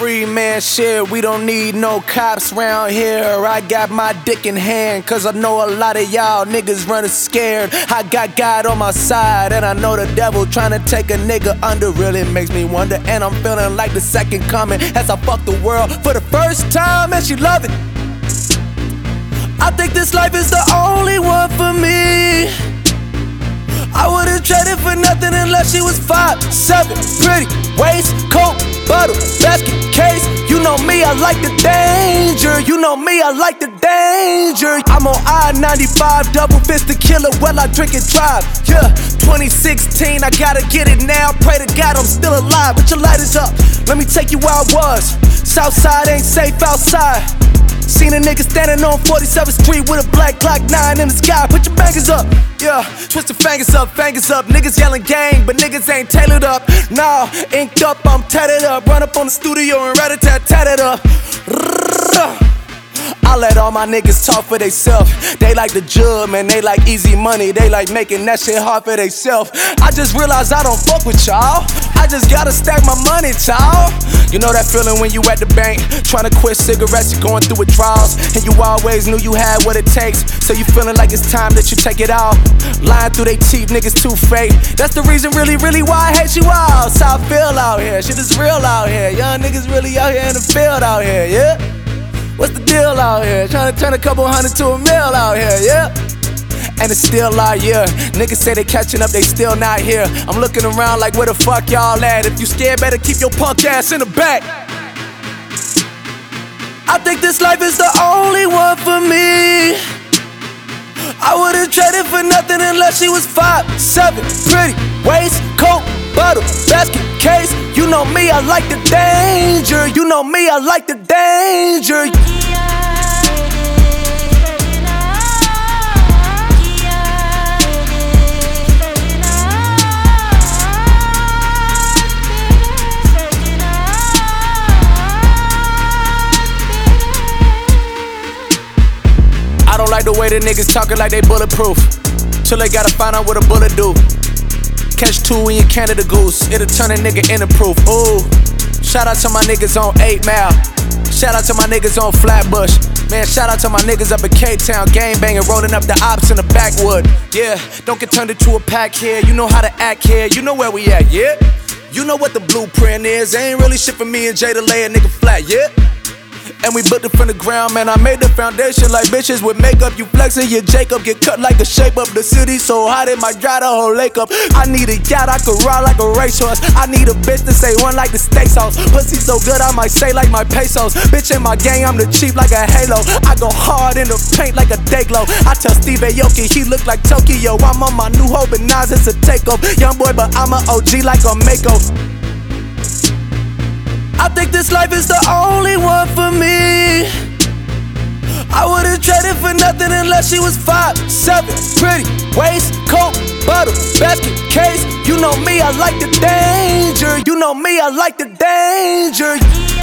free man shit. We don't need no cops round here. I got my dick in hand, cause I know a lot of y'all niggas running scared. I got God on my side, and I know the devil trying to take a nigga under. Really makes me wonder, and I'm feeling like the second coming as I fuck the world for the first time, and she love it. I think this life is the only one for me. I wouldn't trade it for nothing unless she was 5'7", pretty, waistcoat, bottle, basket, case. You know me, I like the danger. You know me, I like the danger. I'm on I-95, double fisted killer, well I drink and drive. Yeah, 2016, I gotta get it now. Pray to God I'm still alive. But your light is up, let me take you where I was. Southside ain't safe outside. Seen a nigga standing on 47th Street with a black Glock 9 in the sky. Put your bangers up, yeah. Twist your fingers up, fingers up. Niggas yelling gang, but niggas ain't tailored up. Nah, inked up, I'm tatted up. Run up on the studio and rat-a-tat-tat it up. I let all my niggas talk for theyself. They like the jug, man, they like easy money. They like making that shit hard for theyself. I just realized I don't fuck with y'all. I just gotta stack my money, y'all. You know that feeling when you at the bank, trying to quit cigarettes, you're going through withdrawals, and you always knew you had what it takes, so you feeling like it's time that you take it out. Lying through they teeth, niggas too fake. That's the reason really, really why I hate you all. That's how I feel out here, shit is real out here. Young niggas really out here in the field out here, yeah? What's the deal out here? Trying to turn a couple hundred to a mil out here, yeah? And it's still out here. Niggas say they catching up, they still not here. I'm looking around like where the fuck y'all at? If you scared, better keep your punk ass in the back. I think this life is the only one for me. I wouldn't trade it for nothing unless she was 5'7", pretty, waistcoat, bottle, basket, case. You know me, I like the danger. You know me, I like the danger. I don't like the way the niggas talking like they bulletproof, till they gotta find out what a bullet do. Catch two in your Canada Goose, it'll turn a nigga into proof. Ooh, shout out to my niggas on 8 Mile. Shout out to my niggas on Flatbush. Man, shout out to my niggas up in K-Town, gang banging, rolling up the ops in the backwood. Yeah, don't get turned into a pack here. You know how to act here, you know where we at, yeah? You know what the blueprint is. Ain't really shit for me and Jay to lay a nigga flat, yeah? And we built it from the ground, man. I made the foundation like bitches with makeup. You flexing your Jacob, get cut like the shape of the city. So hot it might dry the whole lake up. I need a yacht, I could ride like a racehorse. I need a bitch to say one like the steak sauce. Pussy so good, I might say like my pesos. Bitch in my gang, I'm the cheap like a halo. I go hard in the paint like a Dayglow. I tell Steve Aoki, he look like Tokyo. I'm on my new hope and Nas, it's a takeoff. Young boy, but I'm an OG like a Mako. I think this life is the only one for me. I wouldn't trade it for nothing unless she was 5'7", pretty, waistcoat, bottle, basket, case. You know me, I like the danger. You know me, I like the danger.